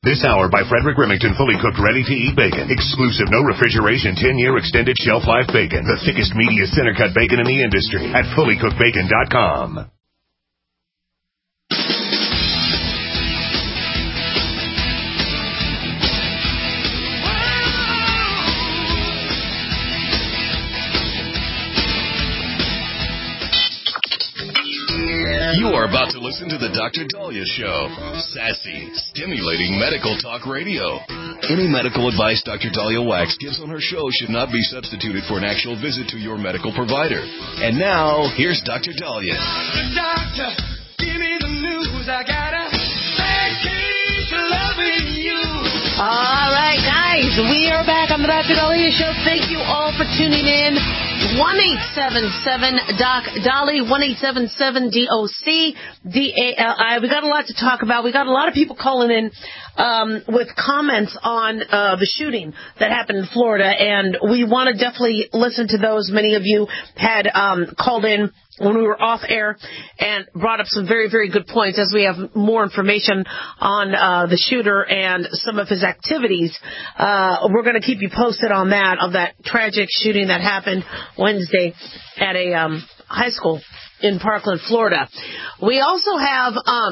This hour by Frederick Remington, fully cooked, ready-to-eat bacon. Exclusive, no refrigeration, 10-year extended shelf life bacon. The thickest, meatiest center-cut bacon in the industry at fullycookedbacon.com. You are about to listen to the Dr. Dahlia Show. Sassy, stimulating medical talk radio. Any medical advice Dr. Dahlia Wax gives on her show should not be substituted for an actual visit to your medical provider. And now, here's Dr. Dahlia. Doctor, give me the news. I got a bad case of loving you. All right, guys, we are back on the Dr. Dahlia Show. Thank you all for tuning in. 1-877-DOC-DALI, 1-877-DOC-DALI. We got a lot to talk about. We got a lot of people calling in with comments on the shooting that happened in Florida, and we want to definitely listen to those. Many of you had called in when we were off air and brought up some very, very good points. As we have more information on the shooter and some of his activities, we're going to keep you posted on that, of that tragic shooting that happened Wednesday at a high school in Parkland, Florida. We also have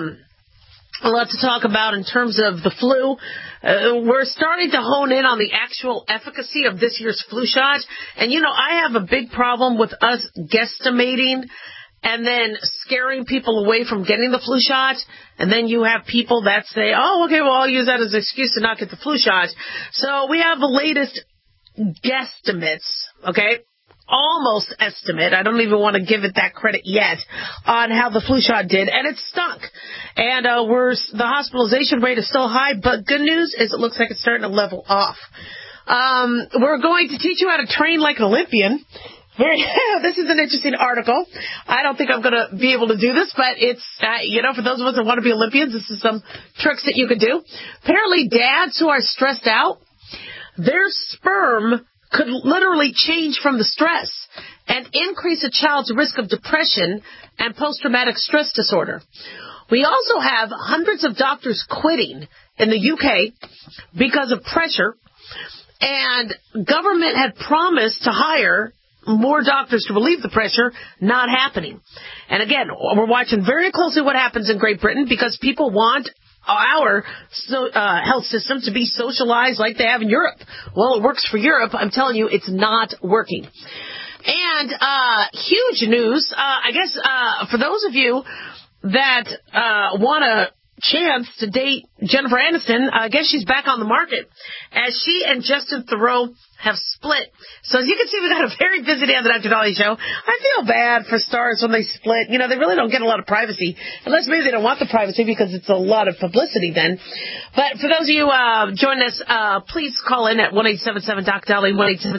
a lot to talk about in terms of the flu. We're starting to hone in on the actual efficacy of this year's flu shot. And, you know, I have a big problem with us guesstimating and then scaring people away from getting the flu shot. And then you have people that say, oh, okay, well, I'll use that as an excuse to not get the flu shot. So we have the latest guesstimates, okay? Almost estimate. I don't even want to give it that credit yet on how the flu shot did, and it stunk. And the hospitalization rate is still high, but good news is it looks like it's starting to level off. We're going to teach you how to train like an Olympian. This is an interesting article. I don't think I'm going to be able to do this, but it's, for those of us that want to be Olympians, this is some tricks that you can do. Apparently, dads who are stressed out, their sperm could literally change from the stress and increase a child's risk of depression and post-traumatic stress disorder. We also have hundreds of doctors quitting in the UK because of pressure, and government had promised to hire more doctors to relieve the pressure, not happening. And again, we're watching very closely what happens in Great Britain because people want our health system to be socialized like they have in Europe. Well, it works for Europe. I'm telling you, it's not working. And huge news, I guess, for those of you that want a chance to date Jennifer Aniston, I guess she's back on the market, as she and Justin Theroux have split. So as you can see, we got a very busy day on the Dr. Dahlia Show. I feel bad for stars when they split. You know, they really don't get a lot of privacy, unless maybe they don't want the privacy because it's a lot of publicity then. But for those of you joining us, please call in at 1-877-DOC-DALI,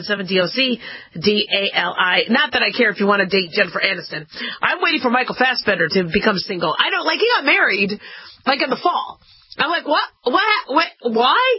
1-877-DOC-DALI. Not that I care if you want to date Jennifer Aniston. I'm waiting for Michael Fassbender to become single. I don't, like, he got married, like, in the fall. I'm like, what? Why?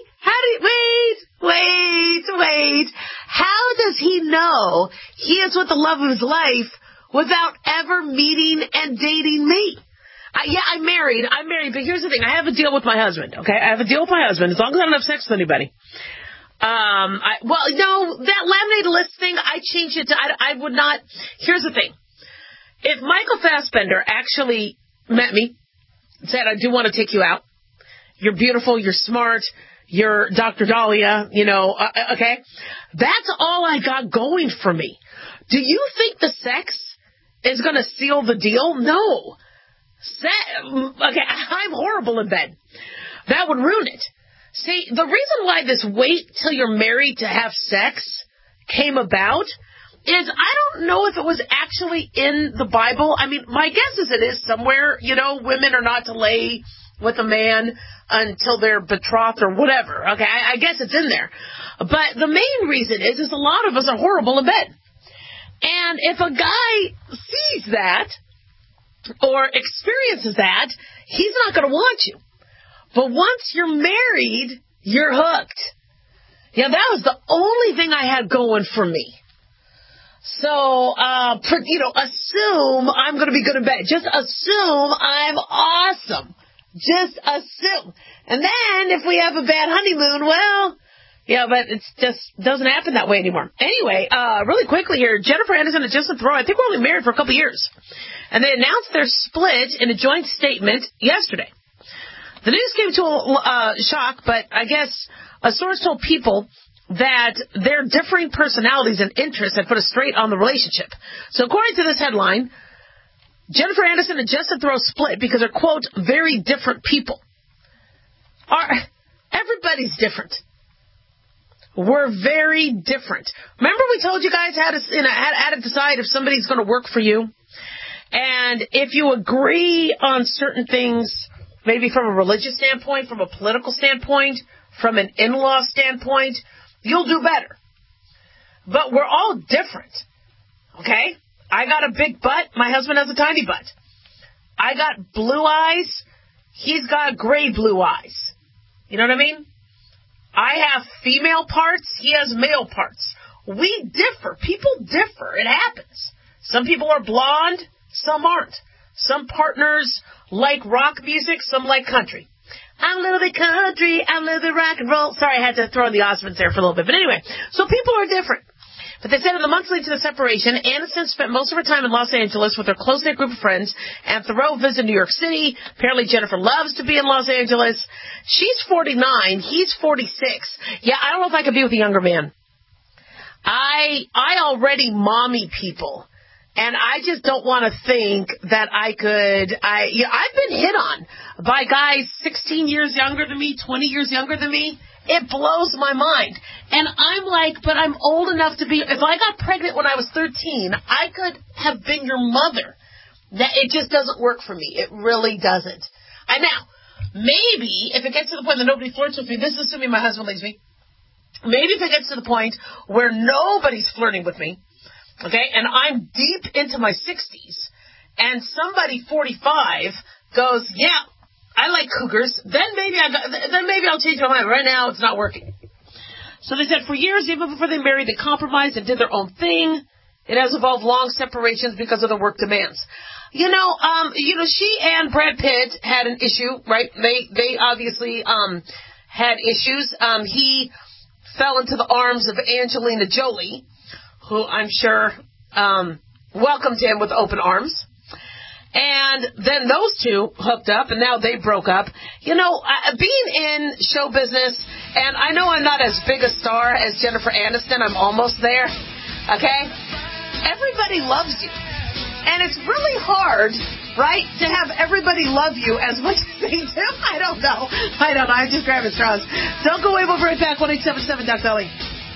Wait. How does he know he is with the love of his life without ever meeting and dating me? I'm married, but here's the thing. I have a deal with my husband, okay? I have a deal with my husband as long as I don't have sex with anybody. That laminated list thing, I changed it to, I would not. Here's the thing. If Michael Fassbender actually met me, said, I do want to take you out, you're beautiful, you're smart, you're Dr. Dahlia, okay? That's all I got going for me. Do you think the sex is going to seal the deal? No. Okay, I'm horrible in bed. That would ruin it. See, the reason why this wait till you're married to have sex came about is I don't know if it was actually in the Bible. I mean, my guess is it is somewhere. Women are not to lay with a man until they're betrothed or whatever. Okay, I guess it's in there. But the main reason is a lot of us are horrible in bed. And if a guy sees that or experiences that, he's not going to want you. But once you're married, you're hooked. Yeah, that was the only thing I had going for me. So, assume I'm going to be good in bed. Just assume I'm awesome. Just assume. And then if we have a bad honeymoon, well, yeah, but it just doesn't happen that way anymore. Anyway, really quickly here, Jennifer Aniston and Justin Theroux, I think we're only married for a couple years. And they announced their split in a joint statement yesterday. The news came to a shock, but I guess a source told People that their differing personalities and interests had put a strain on the relationship. So according to this headline, Jennifer Aniston and Justin Theroux split because they're, quote, very different people. Everybody's different. We're very different. Remember we told you guys how to decide if somebody's going to work for you? And if you agree on certain things, maybe from a religious standpoint, from a political standpoint, from an in-law standpoint, you'll do better. But we're all different. Okay? I got a big butt. My husband has a tiny butt. I got blue eyes. He's got gray blue eyes. You know what I mean? I have female parts. He has male parts. We differ. People differ. It happens. Some people are blonde. Some aren't. Some partners like rock music. Some like country. I'm a little bit country. I'm a little bit rock and roll. Sorry, I had to throw in the Osmonds there for a little bit. But anyway, so people are different. But they said in the months leading to the separation, Aniston spent most of her time in Los Angeles with her close-knit group of friends, and Theroux visited New York City. Apparently Jennifer loves to be in Los Angeles. She's 49. He's 46. Yeah, I don't know if I could be with a younger man. I already mommy people. And I just don't want to think that I could. I've been hit on by guys 16 years younger than me, 20 years younger than me. It blows my mind. And I'm like, but I'm old enough to be. If I got pregnant when I was 13, I could have been your mother. That it just doesn't work for me. It really doesn't. And now, maybe if it gets to the point that nobody flirts with me, this is assuming my husband leaves me. Maybe if it gets to the point where nobody's flirting with me. Okay, and I'm deep into my 60s, and somebody 45 goes, yeah, I like cougars. Then maybe I'll change my mind. Right now, it's not working. So they said for years, even before they married, they compromised and did their own thing. It has involved long separations because of the work demands. You know, she and Brad Pitt had an issue, right? They obviously had issues. He fell into the arms of Angelina Jolie, who I'm sure welcomed him with open arms. And then those two hooked up, and now they broke up. You know, being in show business, and I know I'm not as big a star as Jennifer Aniston. I'm almost there, okay? Everybody loves you. And it's really hard, right, to have everybody love you as much as they do. I don't know. I'm just grabbing straws. Don't go away. We'll be right back. 1-877 Dr. Ellie.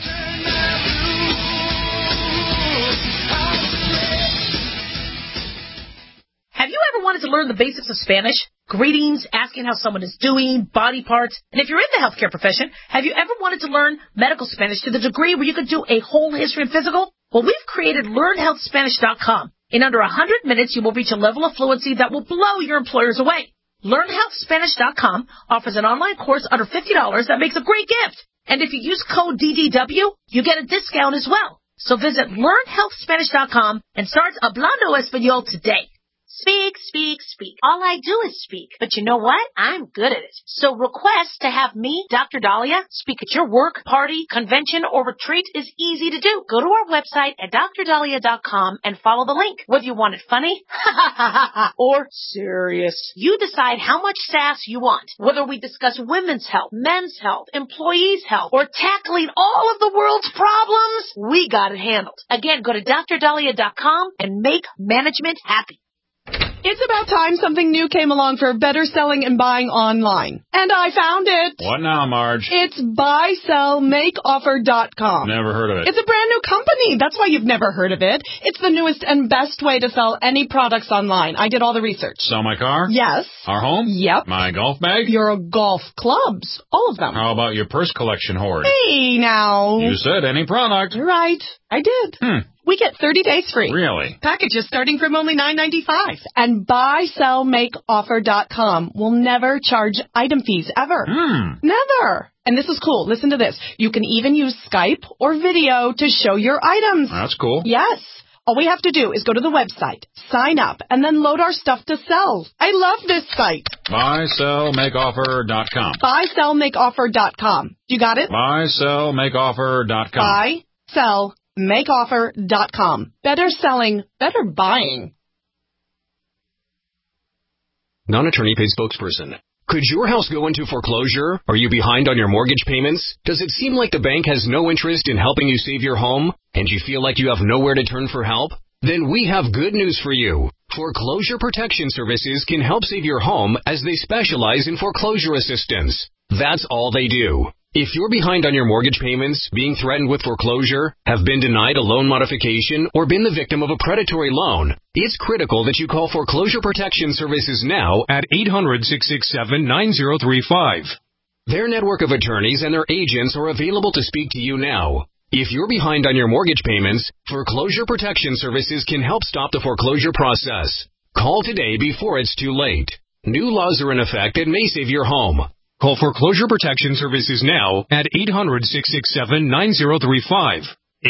Have you ever wanted to learn the basics of Spanish? Greetings, asking how someone is doing, body parts. And if you're in the healthcare profession, have you ever wanted to learn medical Spanish to the degree where you could do a whole history and physical? Well, we've created LearnHealthSpanish.com. In under 100 minutes, you will reach a level of fluency that will blow your employers away. LearnHealthSpanish.com offers an online course under $50 that makes a great gift. And if you use code DDW, you get a discount as well. So visit LearnHealthSpanish.com and start Hablando Español today. Speak, speak, speak. All I do is speak. But you know what? I'm good at it. So request to have me, Dr. Dahlia, speak at your work, party, convention, or retreat is easy to do. Go to our website at drdahlia.com and follow the link. Whether you want it funny or serious, you decide how much sass you want. Whether we discuss women's health, men's health, employees' health, or tackling all of the world's problems, we got it handled. Again, go to drdahlia.com and make management happy. It's about time something new came along for better selling and buying online. And I found it. What now, Marge? It's buysellmakeoffer.com. Never heard of it. It's a brand new company. That's why you've never heard of it. It's the newest and best way to sell any products online. I did all the research. Sell my car? Yes. Our home? Yep. My golf bag? Your golf clubs. All of them. How about your purse collection hoard? Hey, now. You said any product. You're right. I did. We get 30 days free. Really? Packages starting from only $9.95. And buysellmakeoffer.com will never charge item fees ever. Never. And this is cool. Listen to this. You can even use Skype or video to show your items. That's cool. Yes. All we have to do is go to the website, sign up, and then load our stuff to sell. I love this site. BuySellMakeOffer.com. BuySellMakeOffer.com. You got it? BuySellMakeOffer.com. BuySellMakeOffer.com. Better selling, better buying. Non-attorney paid spokesperson. Could your house go into foreclosure? Are you behind on your mortgage payments? Does it seem like the bank has no interest in helping you save your home? And you feel like you have nowhere to turn for help? Then we have good news for you. Foreclosure Protection Services can help save your home as they specialize in foreclosure assistance. That's all they do. If you're behind on your mortgage payments, being threatened with foreclosure, have been denied a loan modification, or been the victim of a predatory loan, it's critical that you call Foreclosure Protection Services now at 800-667-9035. Their network of attorneys and their agents are available to speak to you now. If you're behind on your mortgage payments, Foreclosure Protection Services can help stop the foreclosure process. Call today before it's too late. New laws are in effect that may save your home. Call Foreclosure Protection Services now at 800-667-9035.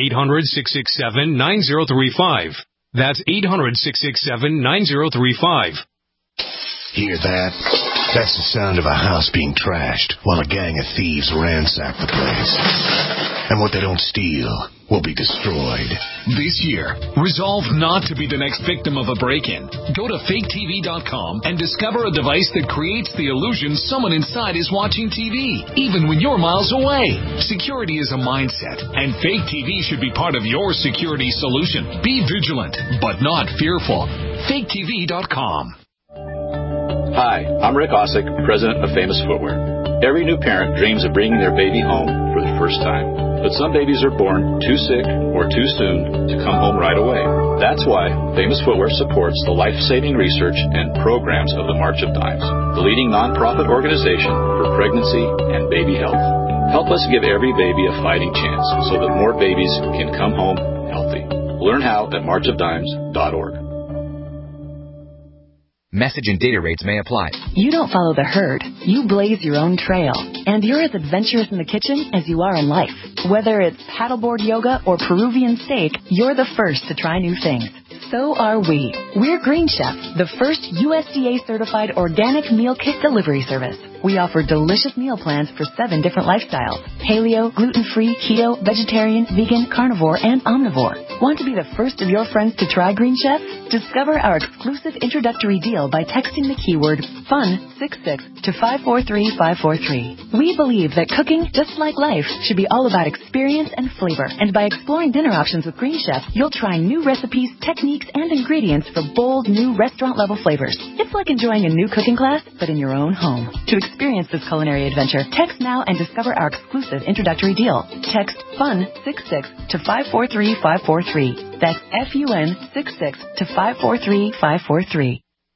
800-667-9035. That's 800-667-9035. Hear that? That's the sound of a house being trashed while a gang of thieves ransack the place. And what they don't steal will be destroyed. This year, resolve not to be the next victim of a break-in. Go to faketv.com and discover a device that creates the illusion someone inside is watching TV, even when you're miles away. Security is a mindset, and Fake TV should be part of your security solution. Be vigilant, but not fearful. faketv.com. Hi, I'm Rick Osick, president of Famous Footwear. Every new parent dreams of bringing their baby home for the first time. But some babies are born too sick or too soon to come home right away. That's why Famous Footwear supports the life-saving research and programs of the March of Dimes, the leading nonprofit organization for pregnancy and baby health. Help us give every baby a fighting chance so that more babies can come home healthy. Learn how at marchofdimes.org. Message and data rates may apply. You don't follow the herd. You blaze your own trail. And you're as adventurous in the kitchen as you are in life. Whether it's paddleboard yoga or Peruvian steak, you're the first to try new things. So are we. We're Green Chef, the first USDA-certified organic meal kit delivery service. We offer delicious meal plans for 7 different lifestyles: paleo, gluten-free, keto, vegetarian, vegan, carnivore, and omnivore. Want to be the first of your friends to try Green Chef? Discover our exclusive introductory deal by texting the keyword FUN66 to 543543. We believe that cooking, just like life, should be all about experience and flavor. And by exploring dinner options with Green Chef, you'll try new recipes, techniques, and ingredients for bold, new restaurant-level flavors. It's like enjoying a new cooking class, but in your own home. To experience this culinary adventure, text now and discover our exclusive introductory deal. Text FUN66 to 543543. That's FUN66 to 543543.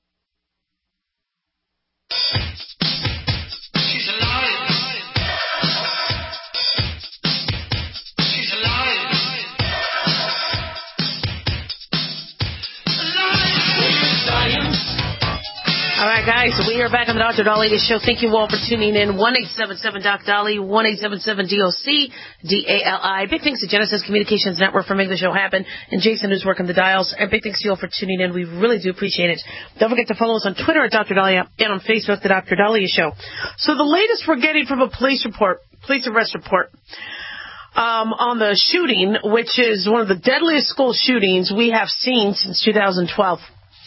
All right, guys, we are back on the Dr. Dolly Show. Thank you all for tuning in. 1-877-DOC-DOLLY, 1-877-DOC-DALI. Big thanks to Genesis Communications Network for making the show happen, and Jason, who's working the dials. And big thanks to you all for tuning in. We really do appreciate it. Don't forget to follow us on Twitter at Dr. Dahlia and on Facebook, The Dr. Dahlia Show. So the latest we're getting from a police arrest report, on the shooting, which is one of the deadliest school shootings we have seen since 2012.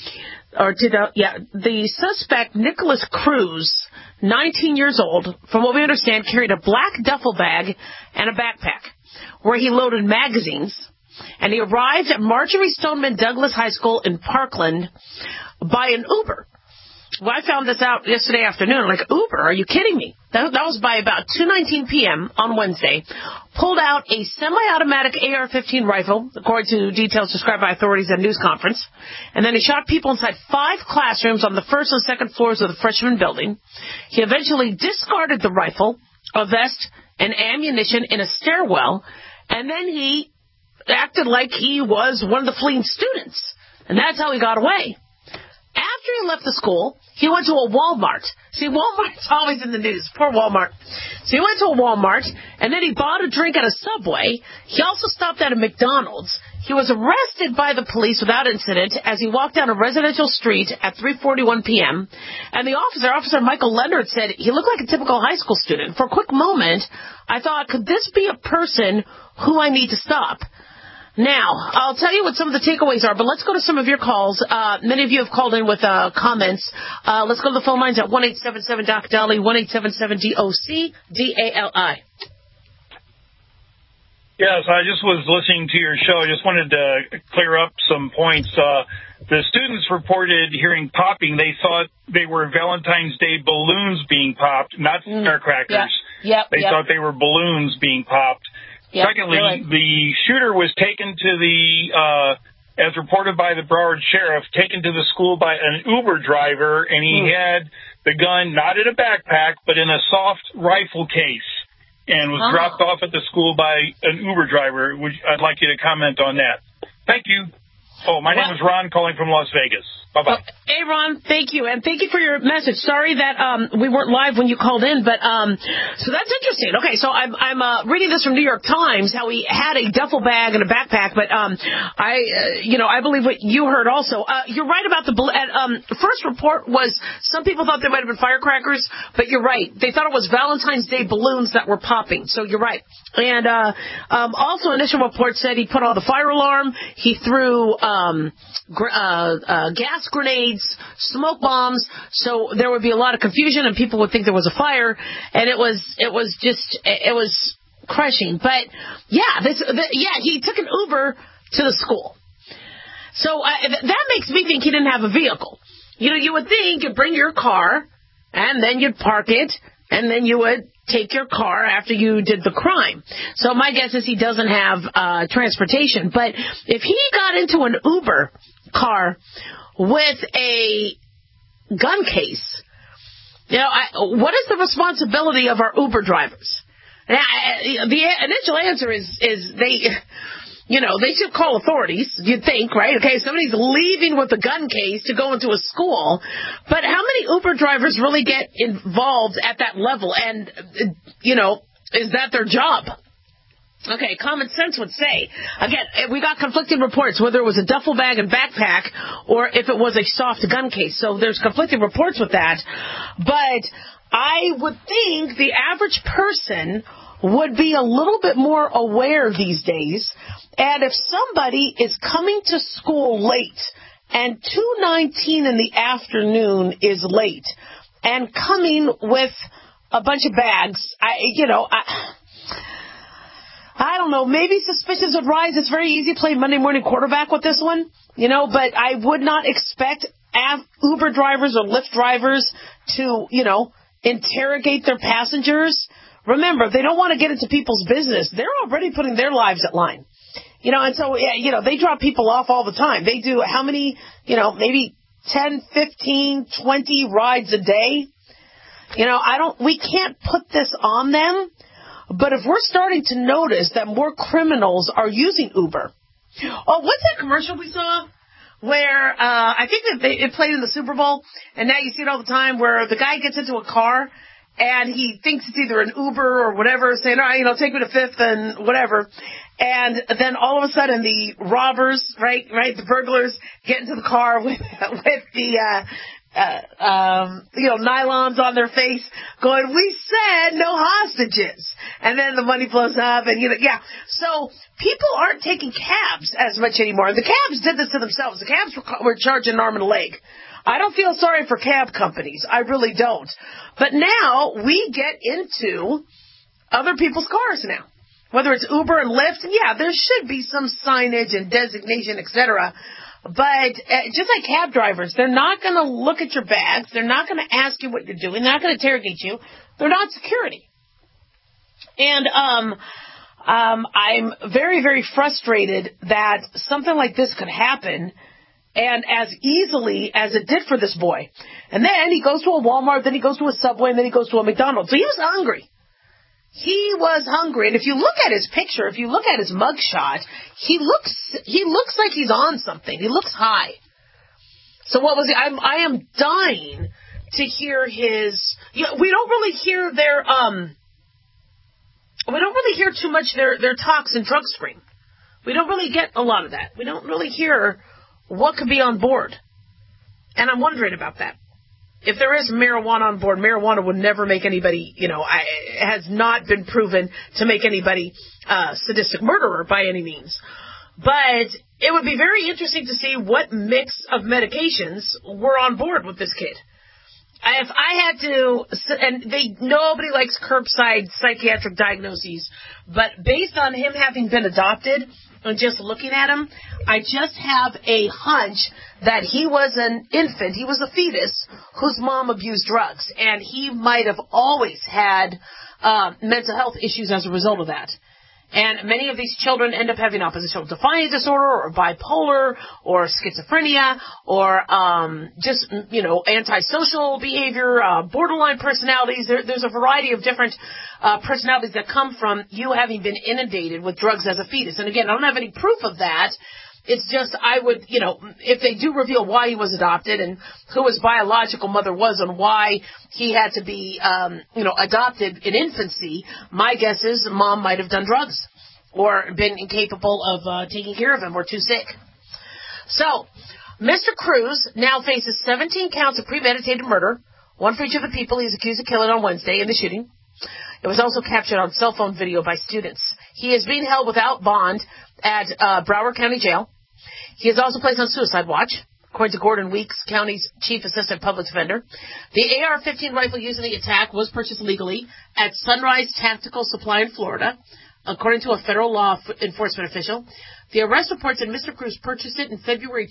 The suspect, Nicholas Cruz, 19 years old, from what we understand, carried a black duffel bag and a backpack where he loaded magazines, and he arrived at Marjorie Stoneman Douglas High School in Parkland by an Uber. Well, I found this out yesterday afternoon. Like, Uber? Are you kidding me? That was by about 2:19 p.m. on Wednesday. Pulled out a semi-automatic AR-15 rifle, according to details described by authorities at a news conference. And then he shot people inside 5 classrooms on the first and second floors of the freshman building. He eventually discarded the rifle, a vest, and ammunition in a stairwell. And then he acted like he was one of the fleeing students. And that's how he got away. After he left the school, he went to a Walmart. See, Walmart's always in the news. Poor Walmart. So he went to a Walmart, and then he bought a drink at a Subway. He also stopped at a McDonald's, He was arrested by the police without incident as he walked down a residential street at 3:41 p.m. And the Officer Michael Leonard, said he looked like a typical high school student. For a quick moment, I thought, could this be a person who I need to stop? Now, I'll tell you what some of the takeaways are, but let's go to some of your calls. Many of you have called in with comments. Let's go to the phone lines at 1-877-DOC-DALI, 1-877-DOC-DALI. Yes, I just was listening to your show. I just wanted to clear up some points. The students reported hearing popping. They thought they were Valentine's Day balloons being popped, not firecrackers. They thought they were balloons being popped. Secondly, the shooter was taken to as reported by the Broward Sheriff, taken to the school by an Uber driver, and he had the gun not in a backpack, but in a soft rifle case, and was dropped off at the school by an Uber driver. I'd like you to comment on that. Thank you. Oh, my name is Ron, calling from Las Vegas. Bye-bye. Hey, Ron, thank you. And thank you for your message. Sorry that we weren't live when you called in, but so that's interesting. Okay, so I'm reading this from New York Times, how he had a duffel bag and a backpack, but I believe what you heard also. You're right about the first report was some people thought they might have been firecrackers, but you're right. They thought it was Valentine's Day balloons that were popping, so you're right. And also initial report said he put on the fire alarm, he threw gas grenades, smoke bombs, so there would be a lot of confusion and people would think there was a fire, and it was crushing. But he took an Uber to the school. So that makes me think he didn't have a vehicle. You would think you'd bring your car and then you'd park it and then you would take your car after you did the crime. So my guess is he doesn't have transportation. But if he got into an Uber car with a gun case, what is the responsibility of our Uber drivers? Now, the initial answer is they should call authorities, you'd think, right? Okay, somebody's leaving with a gun case to go into a school, but how many Uber drivers really get involved at that level? And, is that their job? Okay, common sense would say. Again, we got conflicting reports, whether it was a duffel bag and backpack or if it was a soft gun case. So there's conflicting reports with that. But I would think the average person would be a little bit more aware these days. And if somebody is coming to school late and 2:19 in the afternoon is late and coming with a bunch of bags, I don't know, maybe suspicions would rise. It's very easy to play Monday morning quarterback with this one, but I would not expect Uber drivers or Lyft drivers to, interrogate their passengers. Remember, they don't want to get into people's business. They're already putting their lives at line. And so, they drop people off all the time. They do how many, maybe 10, 15, 20 rides a day? We can't put this on them. But if we're starting to notice that more criminals are using Uber. Oh, what's that commercial we saw where I think that it played in the Super Bowl, and now you see it all the time, where the guy gets into a car and he thinks it's either an Uber or whatever, saying, all right, take me to Fifth and whatever. And then all of a sudden the robbers, right, the burglars get into the car with the nylons on their face going, we said no hostages. And then the money blows up and, So people aren't taking cabs as much anymore. The cabs did this to themselves. The cabs were charging an arm and a leg. I don't feel sorry for cab companies. I really don't. But now we get into other people's cars now. Whether it's Uber and Lyft, there should be some signage and designation, etc. But just like cab drivers, they're not going to look at your bags. They're not going to ask you what you're doing. They're not going to interrogate you. They're not security. And I'm very, very frustrated that something like this could happen, and as easily as it did for this boy. And then he goes to a Walmart, then he goes to a Subway, and then he goes to a McDonald's. So he was hungry. He was hungry, and if you look at his picture, if you look at his mugshot, he looks like he's on something. He looks high. So what was he? I am dying to hear his. We don't really hear their. We don't really hear too much their tox and drug screen. We don't really get a lot of that. We don't really hear what could be on board. And I'm wondering about that. If there is marijuana on board, marijuana would never make anybody, it has not been proven to make anybody sadistic murderer by any means. But it would be very interesting to see what mix of medications were on board with this kid. If I had to, and nobody likes curbside psychiatric diagnoses, but based on him having been adopted and just looking at him, I just have a hunch that he was an infant, he was a fetus whose mom abused drugs, and he might have always had mental health issues as a result of that. And many of these children end up having oppositional defiant disorder or bipolar or schizophrenia or just, antisocial behavior, borderline personalities. There's a variety of different personalities that come from you having been inundated with drugs as a fetus. And again, I don't have any proof of that. It's just I would, if they do reveal why he was adopted and who his biological mother was and why he had to be, adopted in infancy, my guess is mom might have done drugs or been incapable of taking care of him or too sick. So, Mr. Cruz now faces 17 counts of premeditated murder, one for each of the people he's accused of killing on Wednesday in the shooting. It was also captured on cell phone video by students. He is being held without bond at Broward County Jail. He is also placed on suicide watch, according to Gordon Weeks, County's Chief Assistant Public Defender. The AR-15 rifle used in the attack was purchased legally at Sunrise Tactical Supply in Florida, according to a federal law enforcement official. The arrest report said Mr. Cruz purchased it in February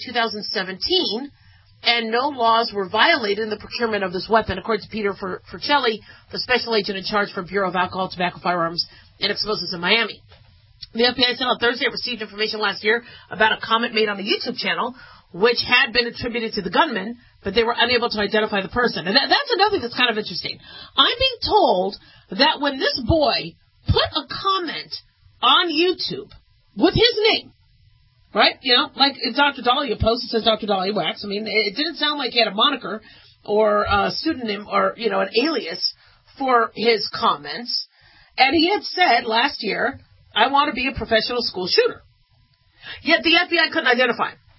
2017, and no laws were violated in the procurement of this weapon, according to Peter Furcelli, the special agent in charge for Bureau of Alcohol, Tobacco, Firearms, and Explosives in Miami. The FBI said on Thursday it received information last year about a comment made on a YouTube channel, which had been attributed to the gunman, but they were unable to identify the person. And that's another thing that's kind of interesting. I'm being told that when this boy put a comment on YouTube with his name, right? Like Dr. Dahlia post, it says Dr. Dahlia Wax. I mean, it didn't sound like he had a moniker or a pseudonym or, an alias for his comments. And he had said last year, I want to be a professional school shooter. Yet the FBI couldn't identify him.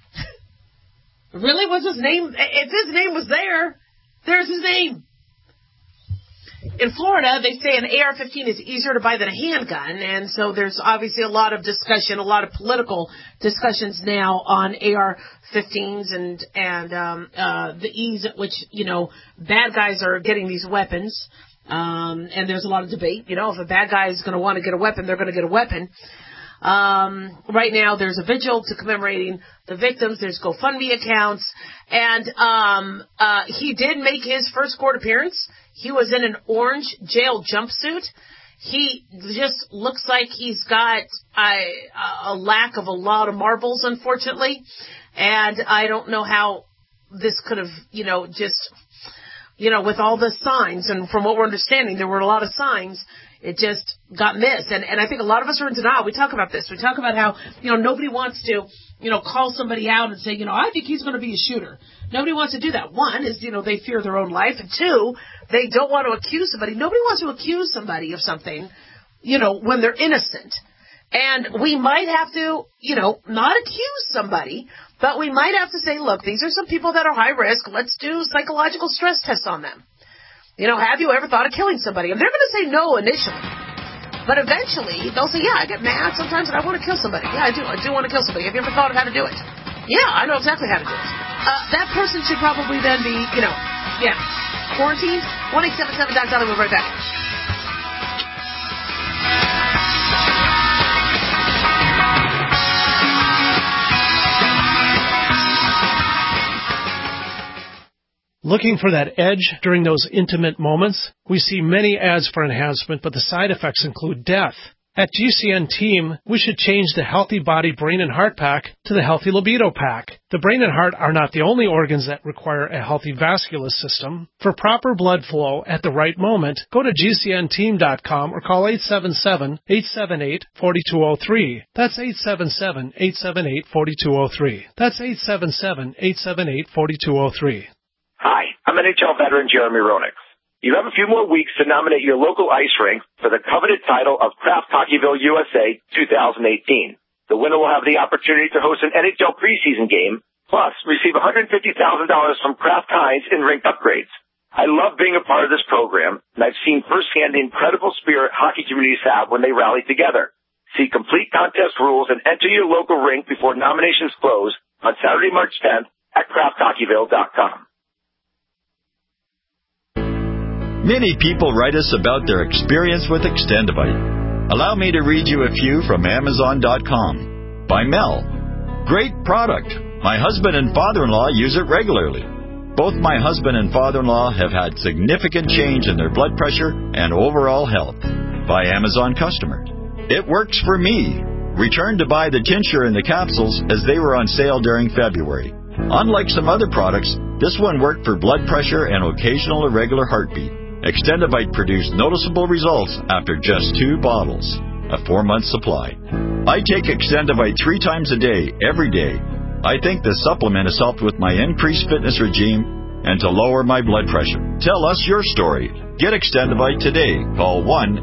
Really? Was his name? If his name was there, there's his name. In Florida, they say an AR-15 is easier to buy than a handgun, and so there's obviously a lot of discussion, a lot of political discussions now on AR-15s and the ease at which, bad guys are getting these weapons. And there's a lot of debate. If a bad guy is going to want to get a weapon, they're going to get a weapon. Right now, there's a vigil to commemorating the victims. There's GoFundMe accounts. And he did make his first court appearance. He was in an orange jail jumpsuit. He just looks like he's got a lack of a lot of marbles, unfortunately. And I don't know how this could have, with all the signs, and from what we're understanding, there were a lot of signs, it just got missed. And I think a lot of us are in denial. We talk about this. We talk about how, nobody wants to, call somebody out and say, I think he's going to be a shooter. Nobody wants to do that. One is, they fear their own life. And two, they don't want to accuse somebody. Nobody wants to accuse somebody of something, when they're innocent. And we might have to, not accuse somebody, but we might have to say, look, these are some people that are high risk. Let's do psychological stress tests on them. Have you ever thought of killing somebody? And they're going to say no initially. But eventually, they'll say, yeah, I get mad sometimes and I want to kill somebody. Yeah, I do. I do want to kill somebody. Have you ever thought of how to do it? Yeah, I know exactly how to do it. That person should probably then be, quarantined. 1-877-DOC-DOLLY. We'll be right back. Looking for that edge during those intimate moments? We see many ads for enhancement, but the side effects include death. At GCN Team, we should change the Healthy Body, Brain, and Heart Pack to the Healthy Libido Pack. The brain and heart are not the only organs that require a healthy vascular system. For proper blood flow at the right moment, go to GCNteam.com or call 877-878-4203. That's 877-878-4203. That's 877-878-4203. Hi, I'm NHL veteran Jeremy Roenick. You have a few more weeks to nominate your local ice rink for the coveted title of Kraft Hockeyville USA 2018. The winner will have the opportunity to host an NHL preseason game, plus receive $150,000 from Kraft Heinz in rink upgrades. I love being a part of this program, and I've seen firsthand the incredible spirit hockey communities have when they rally together. See complete contest rules and enter your local rink before nominations close on Saturday, March 10th at crafthockeyville.com. Many people write us about their experience with Extendivite. Allow me to read you a few from Amazon.com. By Mel. Great product. My husband and father-in-law use it regularly. Both my husband and father-in-law have had significant change in their blood pressure and overall health. By Amazon customer. It works for me. Returned to buy the tincture and the capsules as they were on sale during February. Unlike some other products, this one worked for blood pressure and occasional irregular heartbeat. Extendivite produced noticeable results after just 2 bottles. A 4-month supply. I take Extendivite 3 times a day, every day. I think the supplement has helped with my increased fitness regime and to lower my blood pressure. Tell us your story. Get Extendivite today. Call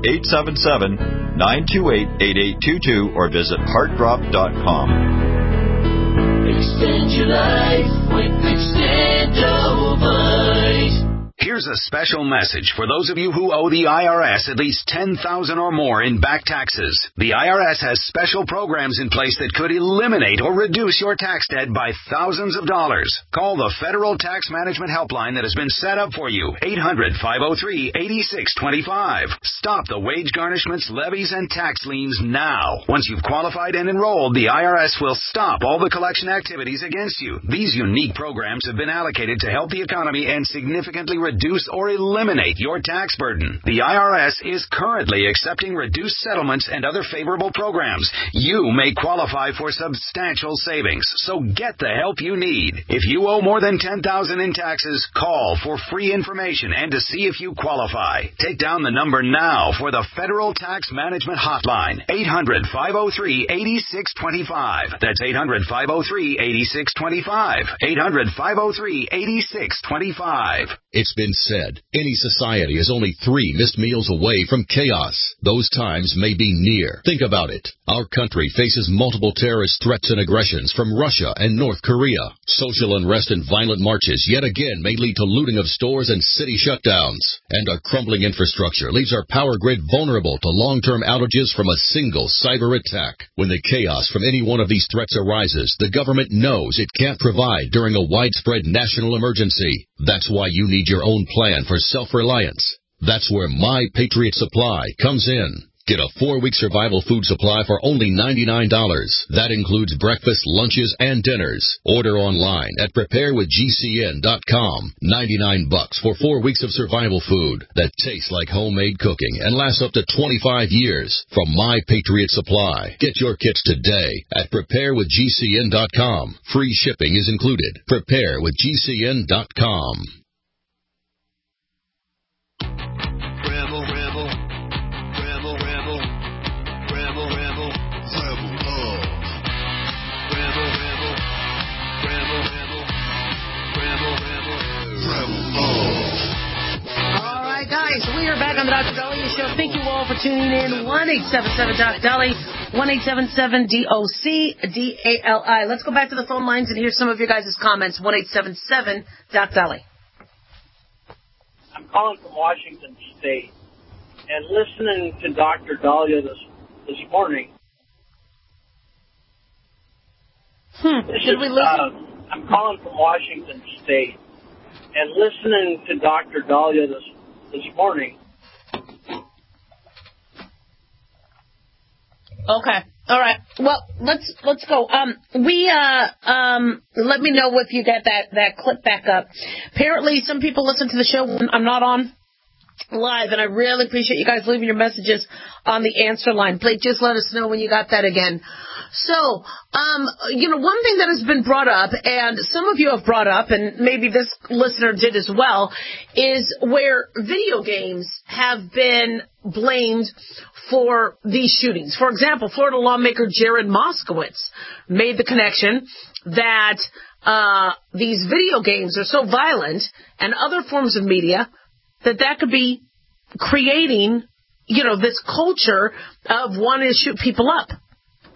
1-877-928-8822 or visit heartdrop.com. Extend your life with Extendivite. Here's a special message for those of you who owe the IRS at least $10,000 or more in back taxes. The IRS has special programs in place that could eliminate or reduce your tax debt by thousands of dollars. Call the Federal Tax Management Helpline that has been set up for you, 800-503-8625. Stop the wage garnishments, levies, and tax liens now. Once you've qualified and enrolled, the IRS will stop all the collection activities against you. These unique programs have been allocated to help the economy and significantly reduce or eliminate your tax burden. The IRS is currently accepting reduced settlements and other favorable programs. You may qualify for substantial savings, so get the help you need. If you owe more than $10,000 in taxes, call for free information and to see if you qualify. Take down the number now for the Federal Tax Management Hotline, 800-503-8625. That's 800-503-8625. 800-503-8625. It's been said, any society is only 3 missed meals away from chaos. Those times may be near. Think about it. Our country faces multiple terrorist threats and aggressions from Russia and North Korea. Social unrest and violent marches yet again may lead to looting of stores and city shutdowns. And our crumbling infrastructure leaves our power grid vulnerable to long-term outages from a single cyber attack. When the chaos from any one of these threats arises, the government knows it can't provide during a widespread national emergency. That's why you need your own plan for self-reliance. That's where My Patriot Supply comes in. Get a 4-week survival food supply for only $99. That includes breakfast, lunches, and dinners. Order online at preparewithgcn.com. $99 for 4 weeks of survival food that tastes like homemade cooking and lasts up to 25 years from My Patriot Supply. Get your kits today at preparewithgcn.com. Free shipping is included. Preparewithgcn.com. Guys, we are back on the Dr. Dahlia Show. Thank you all for tuning in. 1-877-DOC-DALI, 1-877-DOC-DALI. Let's go back to the phone lines and hear some of your guys' comments. 1-877-DOC-DALI. I'm calling from Washington State, and listening to Dr. Dahlia this morning. Did we listen? I'm calling from Washington State, and listening to Dr. Dahlia this morning. Okay. All right. Well, let's go. Let me know if you get that clip back up. Apparently, some people listen to the show when I'm not on live, and I really appreciate you guys leaving your messages on the answer line. Please just let us know when you got that again. So, one thing that has been brought up, and some of you have brought up, and maybe this listener did as well, is where video games have been blamed for these shootings. For example, Florida lawmaker Jared Moskowitz made the connection that these video games are so violent and other forms of media that could be creating, this culture of wanting to shoot people up.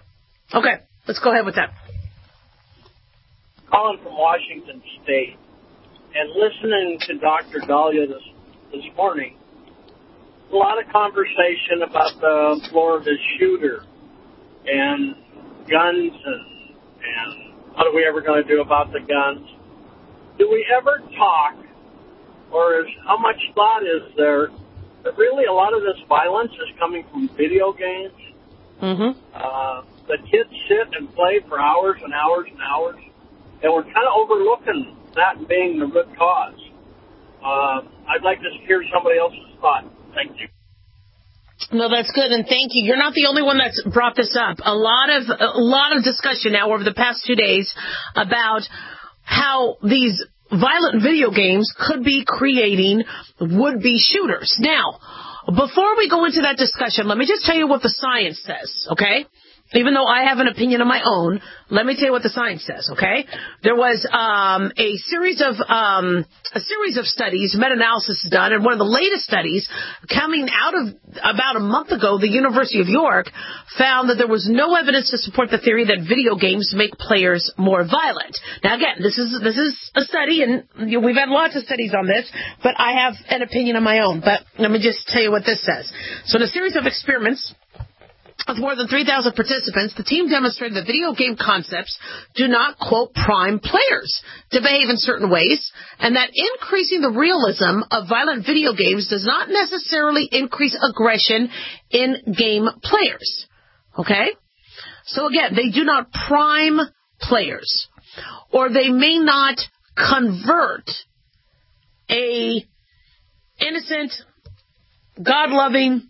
Okay, let's go ahead with that. Calling from Washington State and listening to Dr. Dahlia this morning, a lot of conversation about the Florida shooter and guns and what are we ever going to do about the guns? Do we ever talk, or how much thought is there that really a lot of this violence is coming from video games? The kids sit and play for hours and hours and hours, and we're kind of overlooking that being the root cause. I'd like to hear somebody else's thought. Thank you. No, that's good, and thank you. You're not the only one that's brought this up. A lot of discussion now over the past 2 days about how these violent video games could be creating would-be shooters. Now, before we go into that discussion, let me just tell you what the science says, okay? Even though I have an opinion of my own, let me tell you what the science says, okay? There was a series of studies, meta-analysis done, and one of the latest studies coming out of about a month ago, the University of York found that there was no evidence to support the theory that video games make players more violent. Now again, this is a study, and we've had lots of studies on this, but I have an opinion of my own. But let me just tell you what this says. So in a series of experiments with more than 3,000 participants, the team demonstrated that video game concepts do not, quote, prime players to behave in certain ways, and that increasing the realism of violent video games does not necessarily increase aggression in game players. Okay? So again, they do not prime players, or they may not convert a innocent, God-loving,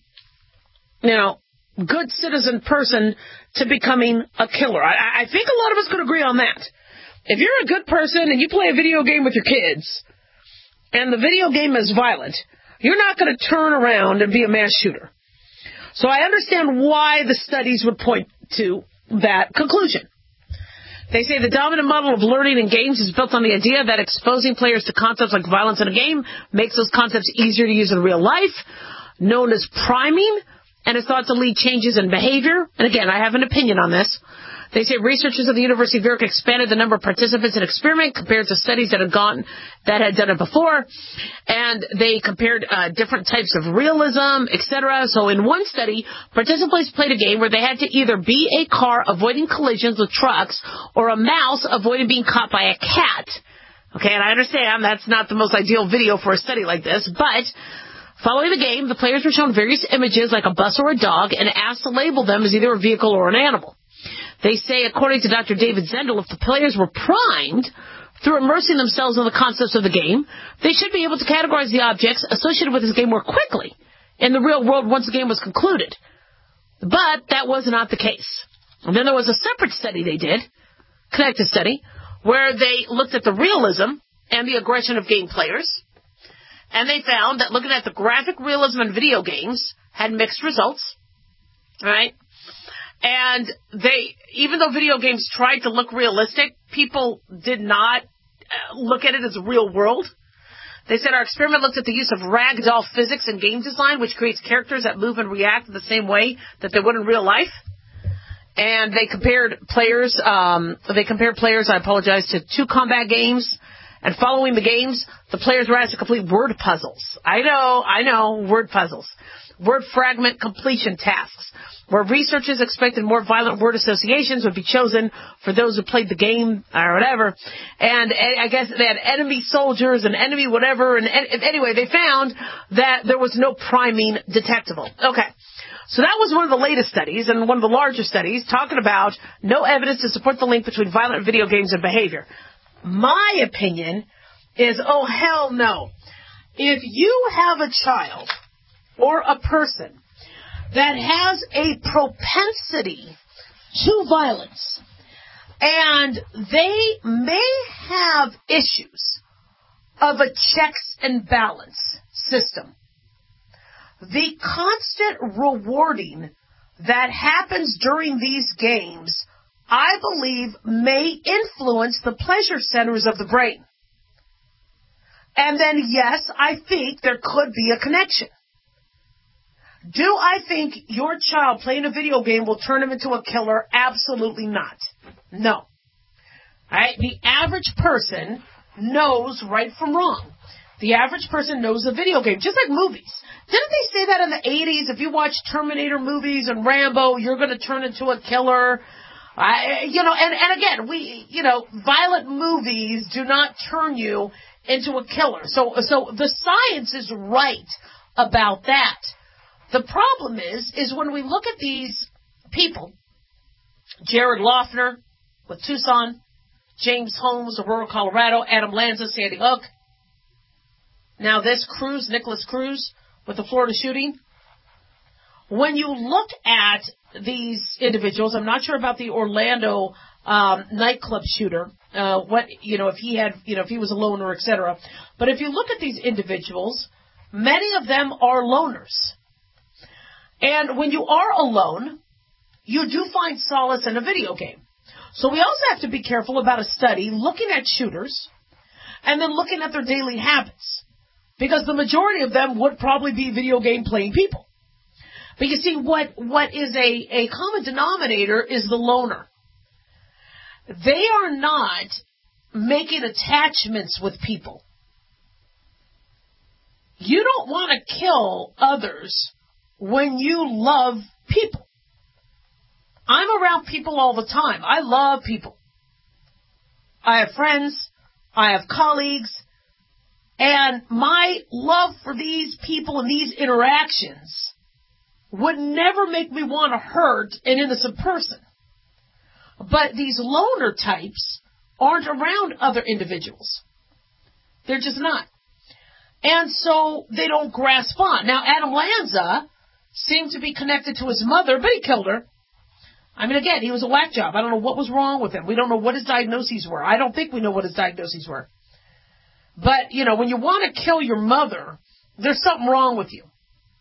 good citizen person to becoming a killer. I think a lot of us could agree on that. If you're a good person and you play a video game with your kids and the video game is violent, you're not going to turn around and be a mass shooter. So I understand why the studies would point to that conclusion. They say the dominant model of learning in games is built on the idea that exposing players to concepts like violence in a game makes those concepts easier to use in real life, known as priming, and is thought to lead changes in behavior. And again, I have an opinion on this. They say researchers at the University of York expanded the number of participants in experiment compared to studies that had done it before, and they compared different types of realism, etc. So in one study, participants played a game where they had to either be a car avoiding collisions with trucks or a mouse avoiding being caught by a cat. Okay, and I understand that's not the most ideal video for a study like this, but following the game, the players were shown various images like a bus or a dog and asked to label them as either a vehicle or an animal. They say, according to Dr. David Zendel, if the players were primed through immersing themselves in the concepts of the game, they should be able to categorize the objects associated with this game more quickly in the real world once the game was concluded. But that was not the case. And then there was a separate study they did, connected study, where they looked at the realism and the aggression of game players. And they found that looking at the graphic realism in video games had mixed results, right? And even though video games tried to look realistic, people did not look at it as a real world. They said our experiment looked at the use of ragdoll physics in game design, which creates characters that move and react in the same way that they would in real life. And they compared players, to 2 combat games. And following the games, the players were asked to complete word puzzles. I know, word puzzles. Word fragment completion tasks, where researchers expected more violent word associations would be chosen for those who played the game or whatever. And I guess they had enemy soldiers and enemy whatever. And anyway, they found that there was no priming detectable. Okay. So that was one of the latest studies and one of the larger studies talking about no evidence to support the link between violent video games and behavior. My opinion is, oh, hell no. If you have a child or a person that has a propensity to violence and they may have issues of a checks and balance system, the constant rewarding that happens during these games, I believe, may influence the pleasure centers of the brain. And then, yes, I think there could be a connection. Do I think your child playing a video game will turn him into a killer? Absolutely not. No. All right? The average person knows right from wrong. The average person knows a video game, just like movies. Didn't they say that in the 80s? If you watch Terminator movies and Rambo, you're going to turn into a killer. And again, violent movies do not turn you into a killer. So the science is right about that. The problem is when we look at these people, Jared Loughner with Tucson, James Holmes, Aurora, Colorado, Adam Lanza, Sandy Hook. Now this Nicholas Cruz, with the Florida shooting. When you look at these individuals, I'm not sure about the Orlando nightclub shooter, if he was a loner, etc. But if you look at these individuals, many of them are loners. And when you are alone, you do find solace in a video game. So we also have to be careful about a study looking at shooters and then looking at their daily habits. Because the majority of them would probably be video game playing people. But you see, what is a common denominator is the loner. They are not making attachments with people. You don't want to kill others when you love people. I'm around people all the time. I love people. I have friends. I have colleagues. And my love for these people and these interactions would never make me want to hurt an innocent person. But these loner types aren't around other individuals. They're just not. And so they don't grasp on. Now, Adam Lanza seemed to be connected to his mother, but he killed her. I mean, again, he was a whack job. I don't know what was wrong with him. We don't know what his diagnoses were. I don't think we know what his diagnoses were. But, when you want to kill your mother, there's something wrong with you.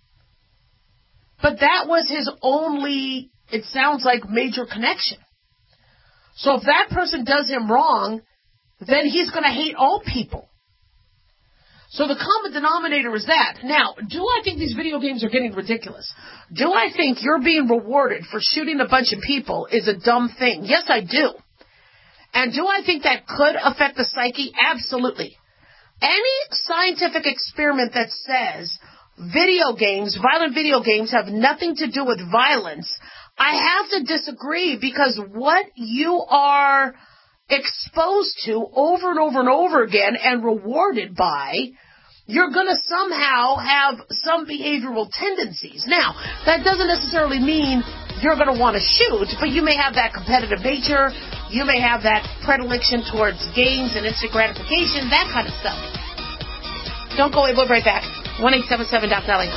But that was his only, it sounds like, major connection. So if that person does him wrong, then he's going to hate all people. So the common denominator is that. Now, do I think these video games are getting ridiculous? Do I think you're being rewarded for shooting a bunch of people is a dumb thing? Yes, I do. And do I think that could affect the psyche? Absolutely. Any scientific experiment that says violent video games have nothing to do with violence, I have to disagree, because what you are exposed to over and over and over again and rewarded by, you're going to somehow have some behavioral tendencies. Now, that doesn't necessarily mean you're going to want to shoot, but you may have that competitive nature, you may have that predilection towards games and instant gratification, that kind of stuff. Don't go away, we'll be right back. 1-877-DOC-DALIA.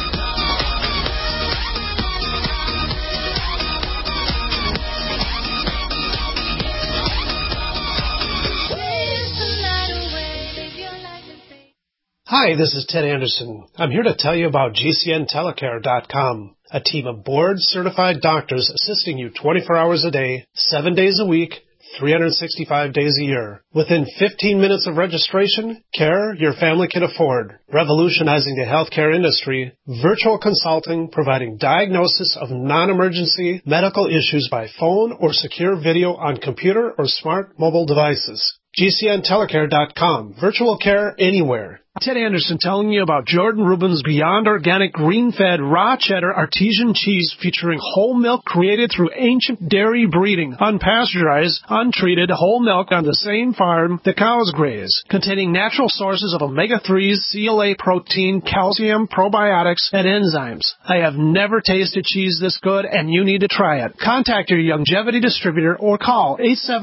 Hi, this is Ted Anderson. I'm here to tell you about GCNtelecare.com, a team of board-certified doctors assisting you 24 hours a day, 7 days a week, 365 days a year. Within 15 minutes of registration, care your family can afford. Revolutionizing the healthcare industry, virtual consulting providing diagnosis of non-emergency medical issues by phone or secure video on computer or smart mobile devices. GCNtelecare.com. Virtual care anywhere. Ted Anderson telling you about Jordan Rubin's Beyond Organic Green-Fed Raw Cheddar Artesian Cheese featuring whole milk created through ancient dairy breeding, unpasteurized, untreated whole milk on the same farm the cows graze, containing natural sources of omega-3s, CLA protein, calcium, probiotics, and enzymes. I have never tasted cheese this good, and you need to try it. Contact your Youngevity distributor or call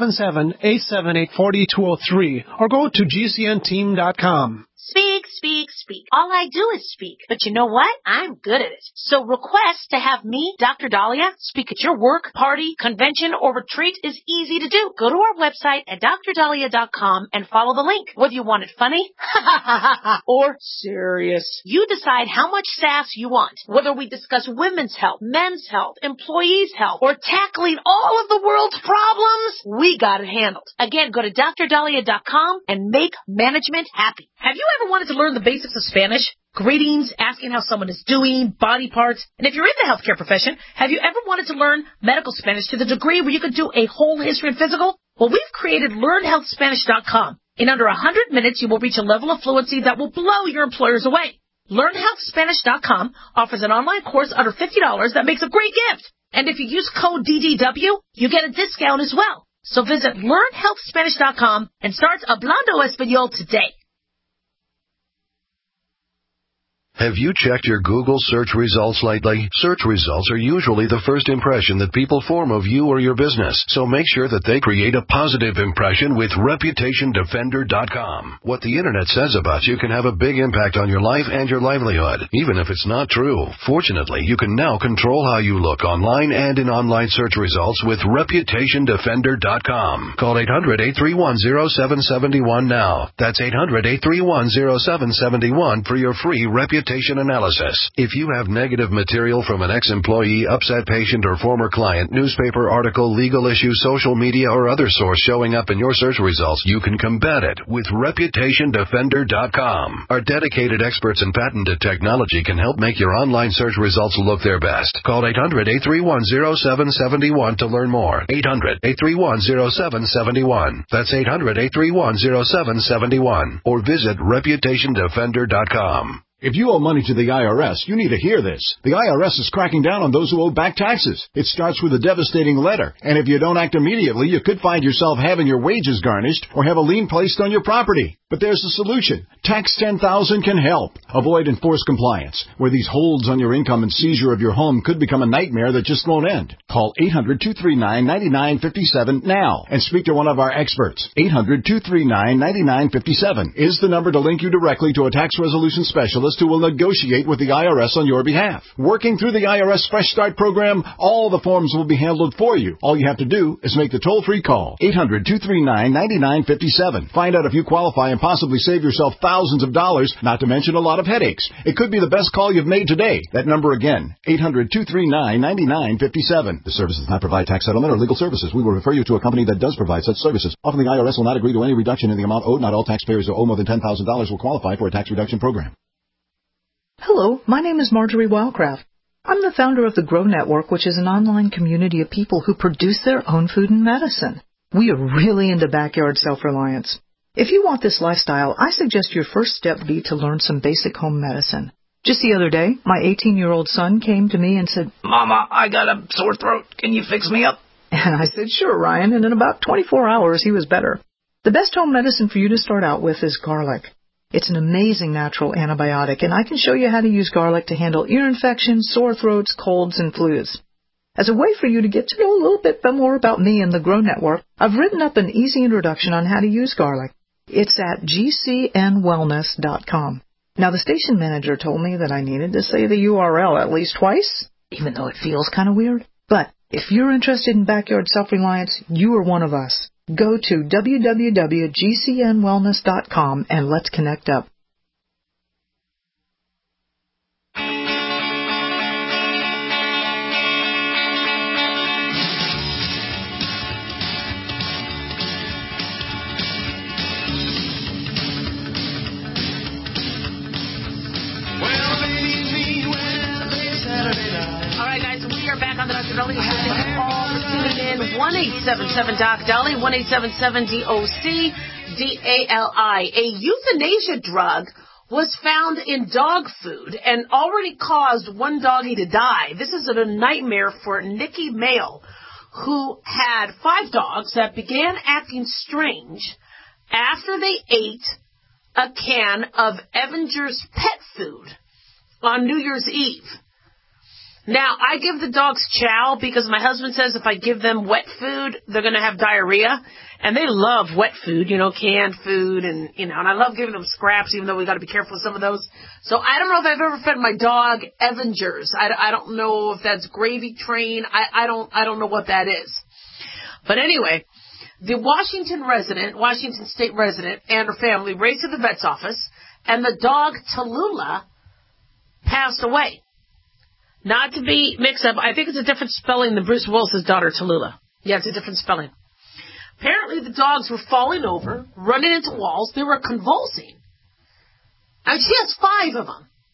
877-878-4203 or go to GCNteam.com. Speak, speak, speak. All I do is speak. But you know what? I'm good at it. So request to have me, Dr. Dahlia, speak at your work, party, convention, or retreat is easy to do. Go to our website at drdahlia.com and follow the link. Whether you want it funny, or serious, you decide how much sass you want. Whether we discuss women's health, men's health, employees' health, or tackling all of the world's problems, we got it handled. Again, go to drdahlia.com and make management happy. Have you ever wanted to learn the basics of Spanish? greetings, asking how someone is doing, body parts. And if you're in the healthcare profession, have you ever wanted to learn medical Spanish to the degree where you could do a whole history and physical? Well, we've created LearnHealthSpanish.com. In under 100 minutes, you will reach a level of fluency that will blow your employers away. LearnHealthSpanish.com offers an online course under $50 that makes a great gift. And if you use code DDW, you get a discount as well. So visit LearnHealthSpanish.com and start Hablando Español today. Have you checked your Google search results lately? Search results are usually the first impression that people form of you or your business, so make sure that they create a positive impression with ReputationDefender.com. What the Internet says about you can have a big impact on your life and your livelihood, even if it's not true. Fortunately, you can now control how you look online and in online search results with ReputationDefender.com. Call 800-831-0771 now. That's 800-831-0771 for your free reputation analysis. If you have negative material from an ex-employee, upset patient, or former client, newspaper article, legal issue, social media, or other source showing up in your search results, you can combat it with ReputationDefender.com. Our dedicated experts in patented technology can help make your online search results look their best. Call 800-831-0771 to learn more. 800-831-0771. That's 800-831-0771. Or visit ReputationDefender.com. If you owe money to the IRS, you need to hear this. The IRS is cracking down on those who owe back taxes. It starts with a devastating letter, and if you don't act immediately, you could find yourself having your wages garnished or have a lien placed on your property. But there's a solution. Tax 10,000 can help. Avoid enforced compliance, where these holds on your income and seizure of your home could become a nightmare that just won't end. Call 800-239-9957 now and speak to one of our experts. 800-239-9957 is the number to link you directly to a tax resolution specialist who will negotiate with the IRS on your behalf. Working through the IRS Fresh Start program, all the forms will be handled for you. All you have to do is make the toll-free call. 800-239-9957. Find out if you qualify and possibly save yourself thousands of dollars, not to mention a lot of headaches. It could be the best call you've made today. That number again, 800-239-9957. The service does not provide tax settlement or legal services. We will refer you to a company that does provide such services. Often the IRS will not agree to any reduction in the amount owed. Not all taxpayers who owe more than $10,000 will qualify for a tax reduction program. Hello, my name is Marjorie Wildcraft. I'm the founder of the Grow Network, which is an online community of people who produce their own food and medicine. We are really into backyard self-reliance. If you want this lifestyle, I suggest your first step be to learn some basic home medicine. Just the other day, my 18-year-old son came to me and said, "Mama, I got a sore throat. Can you fix me up?" And I said, "Sure, Ryan," and in about 24 hours, he was better. The best home medicine for you to start out with is garlic. It's an amazing natural antibiotic, and I can show you how to use garlic to handle ear infections, sore throats, colds, and flus. As a way for you to get to know a little bit more about me and the Grow Network, I've written up an easy introduction on how to use garlic. It's at gcnwellness.com. Now, the station manager told me that I needed to say the URL at least twice, even though it feels kind of weird. But if you're interested in backyard self-reliance, you are one of us. Go to www.gcnwellness.com and let's connect up. Back on the Dr. Dolly Show. Thank you all for tuning in. 1-877-DOC-DOLLY, 1-877-DOC-DALI. A euthanasia drug was found in dog food and already caused one doggy to die. This is a nightmare for Nikki Mail, who had 5 dogs that began acting strange after they ate a can of Avenger's pet food on New Year's Eve. Now, I give the dogs chow because my husband says if I give them wet food, they're going to have diarrhea. And they love wet food, canned food, and I love giving them scraps, even though we got to be careful with some of those. So I don't know if I've ever fed my dog Avengers. I don't know if that's Gravy Train. I don't know what that is. But anyway, the Washington State resident and her family raced to the vet's office, and the dog Tallulah passed away. Not to be mixed up, I think it's a different spelling than Bruce Willis's daughter, Tallulah. Yeah, it's a different spelling. Apparently the dogs were falling over, running into walls. They were convulsing. And she has 5 of them.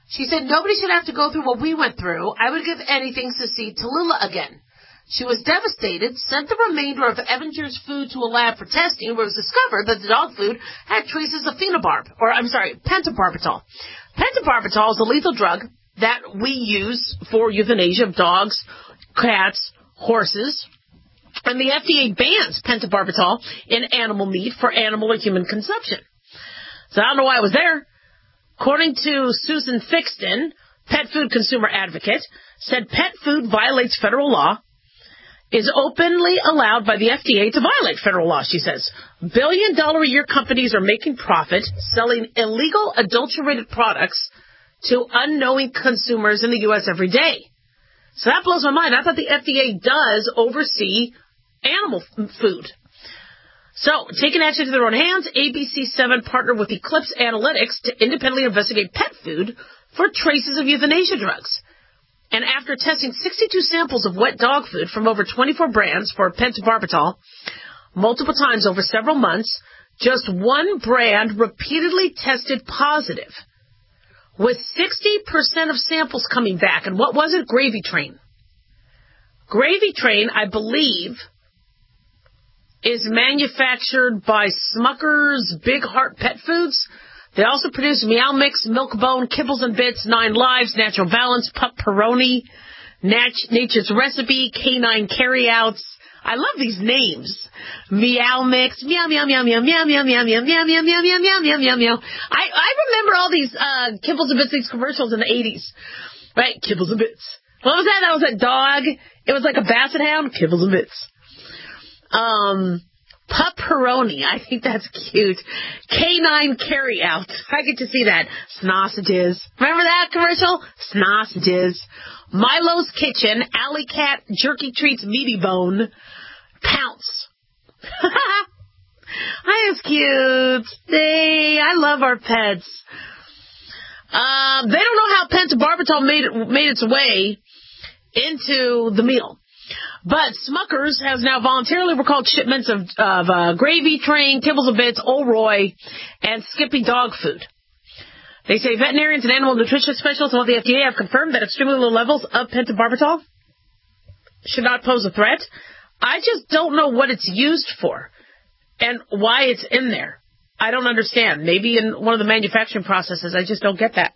She said, nobody should have to go through what we went through. I would give anything to see Tallulah again. She was devastated, sent the remainder of Evanger's food to a lab for testing, where it was discovered that the dog food had traces of pentobarbital. Pentobarbital is a lethal drug that we use for euthanasia of dogs, cats, horses, and the FDA bans pentobarbital in animal meat for animal or human consumption. So I don't know why I was there. According to Susan Thixton, pet food consumer advocate, said pet food violates federal law, is openly allowed by the FDA to violate federal law, she says. Billion-dollar-a-year companies are making profit selling illegal adulterated products to unknowing consumers in the U.S. every day. So that blows my mind. I thought the FDA does oversee animal food. So, taking action to their own hands, ABC7 partnered with Eclipse Analytics to independently investigate pet food for traces of euthanasia drugs. And after testing 62 samples of wet dog food from over 24 brands for pentobarbital multiple times over several months, just one brand repeatedly tested positive, with 60% of samples coming back. And what was it? Gravy Train. Gravy Train, I believe, is manufactured by Smucker's Big Heart Pet Foods. They also produce Meow Mix, Milk-Bone, Kibbles and Bits, 9 Lives, Natural Balance, Pup Peroni, Nature's Recipe, Canine Carryouts. I love these names. Meow Mix, meow, meow, meow, meow, meow, meow, meow, meow, meow, meow, meow, meow, meow, meow, meow, meow. I remember all these Kibbles and Bits, these commercials in the 80s. Right? Kibbles and Bits. What was that? That was a dog. It was like a basset hound. Kibbles and Bits. Pupperoni, I think that's cute. Canine Carryout, I get to see that. Snossages, remember that commercial? Snossages. Milo's Kitchen, Alley Cat, Jerky Treats, Meaty Bone, Pounce. That's cute. I love our pets. They don't know how pentobarbital made its way into the meal. But Smucker's has now voluntarily recalled shipments of Gravy Train, Kibbles and Bits, Old Roy, and Skippy dog food. They say veterinarians and animal nutrition specialists at the FDA have confirmed that extremely low levels of pentobarbital should not pose a threat. I just don't know what it's used for and why it's in there. I don't understand. Maybe in one of the manufacturing processes. I just don't get that.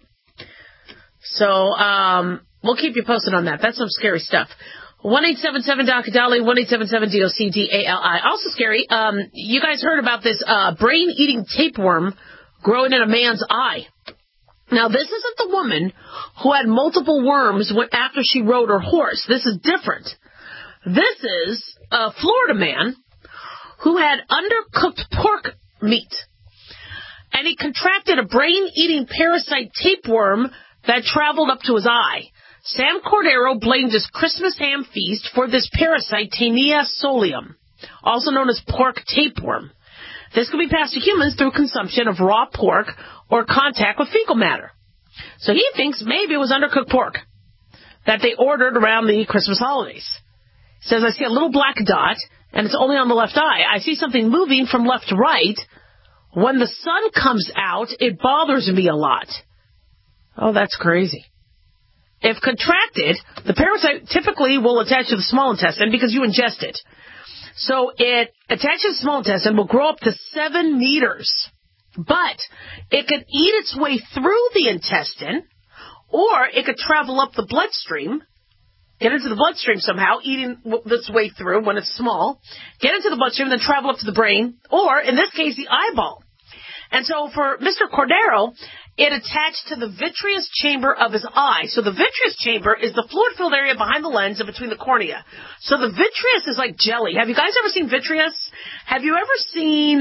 So we'll keep you posted on that. That's some scary stuff. 1-877-DOC-DALI, 1-877-DOC-DALI. Also scary, you guys heard about this brain-eating tapeworm growing in a man's eye. Now, this isn't the woman who had multiple worms after she rode her horse. This is different. This is a Florida man who had undercooked pork meat. And he contracted a brain-eating parasite tapeworm that traveled up to his eye. Sam Cordero blamed his Christmas ham feast for this parasite, Taenia solium, also known as pork tapeworm. This can be passed to humans through consumption of raw pork or contact with fecal matter. So he thinks maybe it was undercooked pork that they ordered around the Christmas holidays. He says, I see a little black dot, and it's only on the left eye. I see something moving from left to right. When the sun comes out, it bothers me a lot. Oh, that's crazy. If contracted, the parasite typically will attach to the small intestine because you ingest it. So it attaches to the small intestine, will grow up to 7 meters. But it could eat its way through the intestine, or it could travel up the bloodstream, get into the bloodstream somehow, eating its way through when it's small, get into the bloodstream, then travel up to the brain, or, in this case, the eyeball. And so for Mr. Cordero, it attached to the vitreous chamber of his eye. So the vitreous chamber is the fluid-filled area behind the lens and between the cornea. So the vitreous is like jelly. Have you guys ever seen vitreous? Have you ever seen,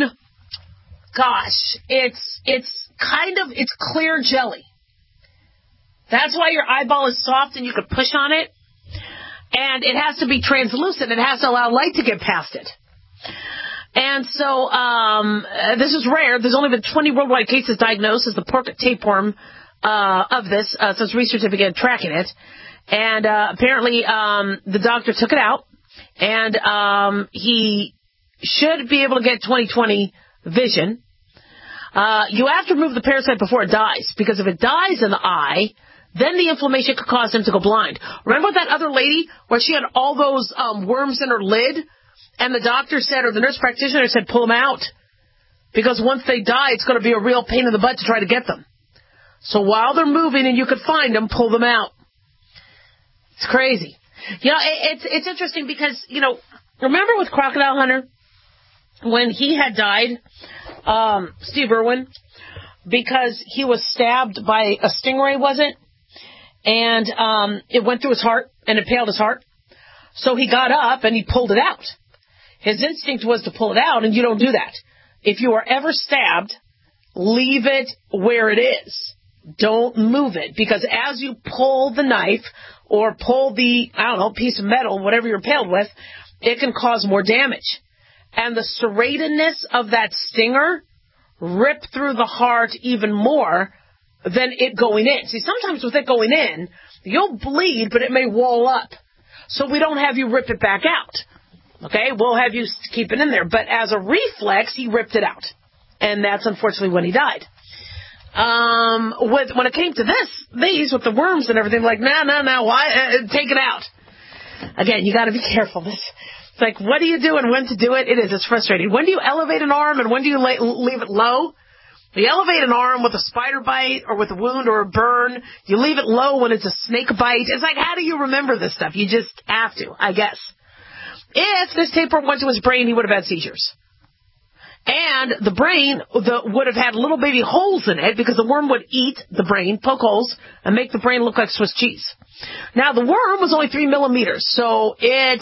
it's clear jelly. That's why your eyeball is soft and you can push on it. And it has to be translucent. It has to allow light to get past it. And so this is rare. There's only been 20 worldwide cases diagnosed as the pork tapeworm of this since researchers began tracking it. And apparently the doctor took it out, and he should be able to get 20/20 vision. You have to remove the parasite before it dies, because if it dies in the eye, then the inflammation could cause him to go blind. Remember that other lady where she had all those worms in her lid, and the doctor said, or the nurse practitioner said, pull them out, because once they die, it's going to be a real pain in the butt to try to get them. So while they're moving and you could find them, pull them out. It's crazy. It's interesting because, remember with Crocodile Hunter, when he had died, Steve Irwin, because he was stabbed by a stingray, was it? And it went through his heart and impaled his heart. So he got up and he pulled it out. His instinct was to pull it out, and you don't do that. If you are ever stabbed, leave it where it is. Don't move it, because as you pull the knife or pull the, piece of metal, whatever you're impaled with, it can cause more damage. And the serratedness of that stinger ripped through the heart even more than it going in. See, sometimes with it going in, you'll bleed, but it may wall up. So we don't have you rip it back out. Okay? We'll have you keep it in there. But as a reflex, he ripped it out. And that's unfortunately when he died. When it came to these with the worms and everything, like, no, why? Take it out. Again, you got to be careful. It's like, what do you do and when to do it? It's frustrating. When do you elevate an arm and when do you leave it low? You elevate an arm with a spider bite or with a wound or a burn. You leave it low when it's a snake bite. It's like, how do you remember this stuff? You just have to, I guess. If this tapeworm went to his brain, he would have had seizures. And the brain would have had little baby holes in it because the worm would eat the brain, poke holes, and make the brain look like Swiss cheese. Now, the worm was only 3 millimeters, so it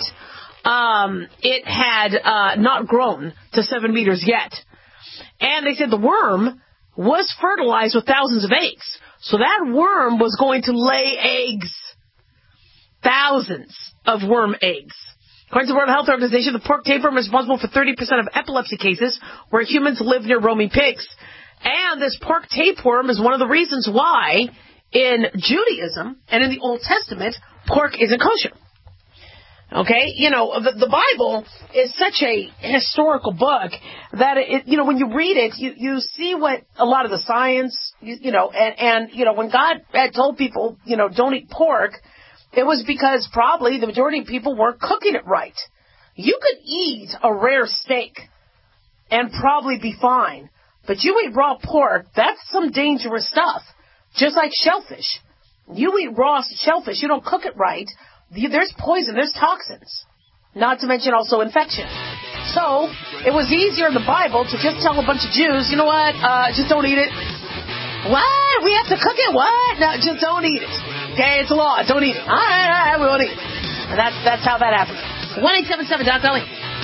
had not grown to 7 meters yet. And they said the worm was fertilized with thousands of eggs. So that worm was going to lay eggs. Thousands of worm eggs. According to the World Health Organization, the pork tapeworm is responsible for 30% of epilepsy cases where humans live near roaming pigs. And this pork tapeworm is one of the reasons why in Judaism and in the Old Testament, pork isn't kosher. Okay? The Bible is such a historical book that, when you read it, you see what a lot of the science, and when God had told people, don't eat pork, it was because probably the majority of people weren't cooking it right. You could eat a rare steak and probably be fine, but you eat raw pork, that's some dangerous stuff. Just like shellfish. You eat raw shellfish, you don't cook it right, there's poison, there's toxins. Not to mention also infection. So, it was easier in the Bible to just tell a bunch of Jews, you know what, just don't eat it. What? We have to cook it? What? No, just don't eat it. Okay, it's a law. Don't eat it. All right, we won't eat it. And that's how that happened. 1-877-DOC-LE.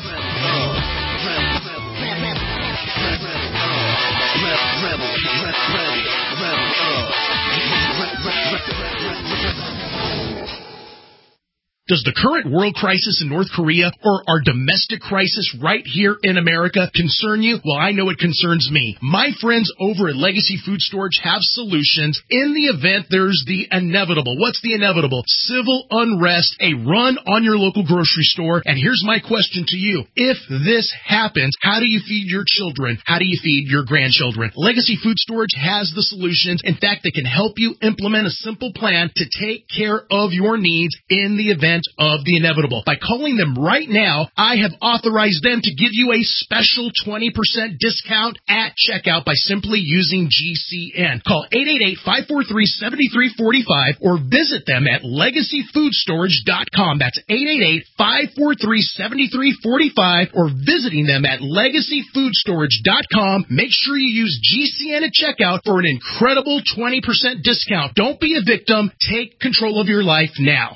Does the current world crisis in North Korea or our domestic crisis right here in America concern you? Well, I know it concerns me. My friends over at Legacy Food Storage have solutions in the event there's the inevitable. What's the inevitable? Civil unrest, a run on your local grocery store. And here's my question to you. If this happens, how do you feed your children? How do you feed your grandchildren? Legacy Food Storage has the solutions. In fact, they can help you implement a simple plan to take care of your needs in the event of the inevitable. By calling them right now, I have authorized them to give you a special 20% discount at checkout by simply using GCN. Call 888-543-7345 or visit them at LegacyFoodStorage.com. That's 888-543-7345 or visiting them at LegacyFoodStorage.com. Make sure you use GCN at checkout for an incredible 20% discount. Don't be a victim. Take control of your life now.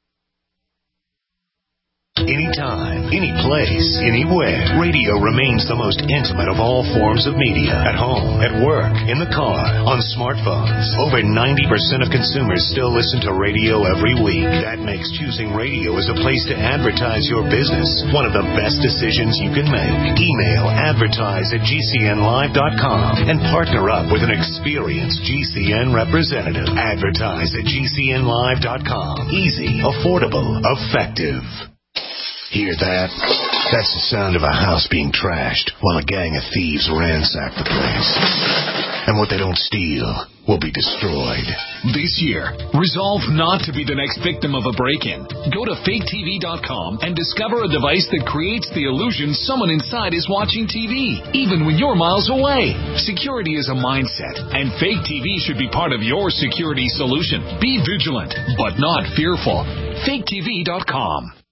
Anytime, any place, anywhere. Radio remains the most intimate of all forms of media. At home, at work, in the car, on smartphones. Over 90% of consumers still listen to radio every week. That makes choosing radio as a place to advertise your business one of the best decisions you can make. Email advertise@gcnlive.com and partner up with an experienced GCN representative. Advertise@gcnlive.com. Easy, affordable, effective. Hear that? That's the sound of a house being trashed while a gang of thieves ransack the place. And what they don't steal will be destroyed. This year, resolve not to be the next victim of a break-in. Go to faketv.com and discover a device that creates the illusion someone inside is watching TV, even when you're miles away. Security is a mindset, and Fake TV should be part of your security solution. Be vigilant, but not fearful. faketv.com.